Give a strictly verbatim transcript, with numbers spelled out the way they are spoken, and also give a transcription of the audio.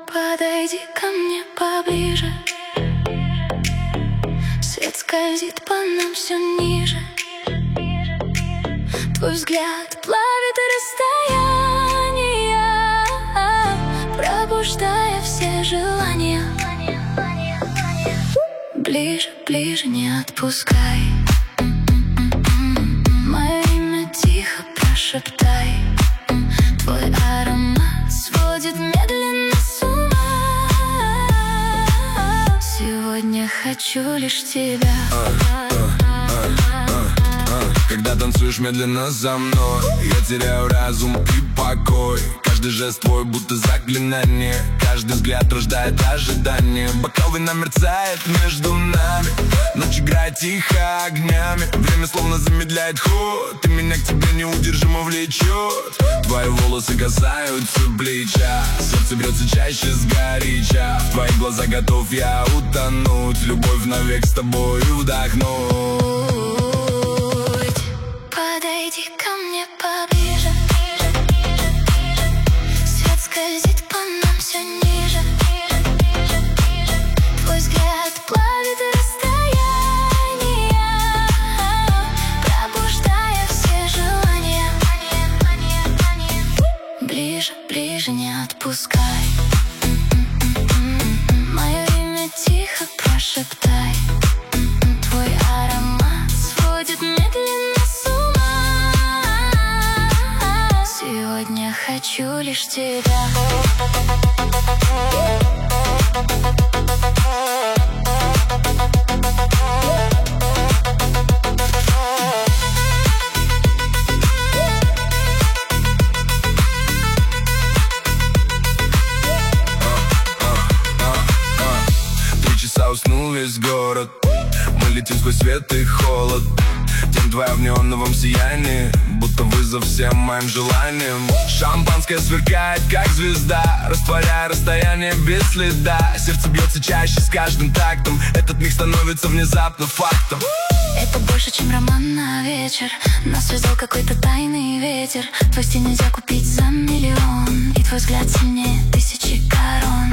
подойди ко мне поближе. Свет скользит по нам все ниже. Твой взгляд плавит расстояние, пробуждая все желания. Ближе, ближе, не отпускай. Мое имя тихо прошептай. Твой аромат сводит медленно с ума. Сегодня хочу лишь тебя. Когда танцуешь медленно за мной, я теряю разум и покой. Каждый жест твой будто заклинание, каждый взгляд рождает ожидание. Бокал вина мерцает между нами, ночь играет тихо огнями. Время словно замедляет ход, и меня к тебе неудержимо влечет. Твои волосы касаются плеча, сердце бьется чаще сгоряча. В твои глаза готов я утонуть, любовь навек с тобой вдохнуть. Подойди ко мне поближе. Свет скользит по нам все ниже. Твой взгляд плавит расстояние, пробуждая все желания. Ближе, ближе, не отпускай. Мое имя тихо прошептай. Твой аромат сводит медленно с ума. Сегодня хочу лишь тебя. Три часа уснул весь город, мы летим сквозь свет и холод. Тень твоя в неоновом сиянии, будто вызов всем моим желаниям. Шампанское сверкает, как звезда, растворяя расстояние без следа. Сердце бьется чаще с каждым тактом, этот миг становится внезапно фактом. Это больше, чем роман на вечер. Нас связал какой-то тайный ветер. Твой стиль нельзя купить за миллион, и твой взгляд сильнее тысячи корон.